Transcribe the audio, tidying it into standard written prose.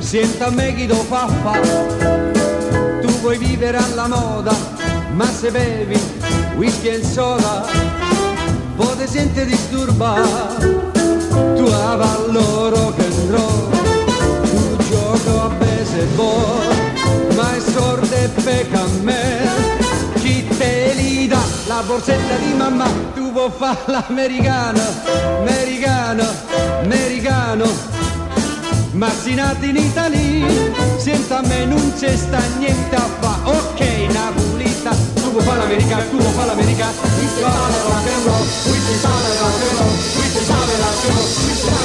Senta me chi lo fa fa, tu vuoi vivere alla moda, ma se bevi whisky e soda, poi ti senti disturbare, tu avallo rock and roll, tu gioco a baseball, ma è sordo e pecca a me, chi te li dà la borsetta di mamma, tu vuoi fare l'americano, americano, americano. Ma si nati in Italia, senta a me non c'è sta niente a fa. Ok, Napolita, tu vuoi fare l'America, tu vuoi fare l'America. Qui si fa la rock and roll, qui si fa la rock and roll, qui si fa la rock and roll,